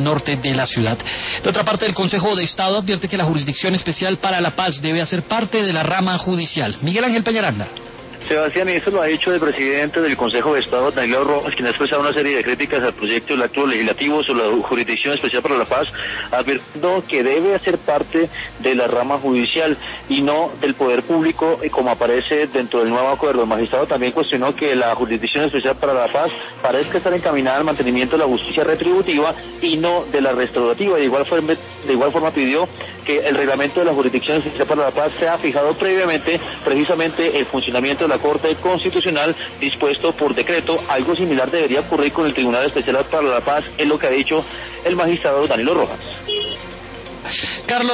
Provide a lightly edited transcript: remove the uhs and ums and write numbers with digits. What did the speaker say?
norte de la ciudad. De otra parte, el Consejo de Estado advierte que la Jurisdicción Especial para la Paz debe hacer parte de la rama judicial. Miguel Ángel Peñaranda. Sebastián, y esto lo ha dicho el presidente del Consejo de Estado, Danilo Rojas, quien ha expresado una serie de críticas al proyecto del acto legislativo sobre la Jurisdicción Especial para la Paz, advirtiendo que debe hacer parte de la rama judicial y no del poder público, como aparece dentro del nuevo acuerdo. El magistrado también cuestionó que la Jurisdicción Especial para la Paz parezca estar encaminada al mantenimiento de la justicia retributiva y no de la restaurativa. De igual forma pidió que el reglamento de la Jurisdicción Especial para la Paz sea fijado previamente precisamente el funcionamiento de la Corte Constitucional dispuesto por decreto. Algo similar debería ocurrir con el Tribunal Especial para la Paz, es lo que ha dicho el magistrado Danilo Rojas.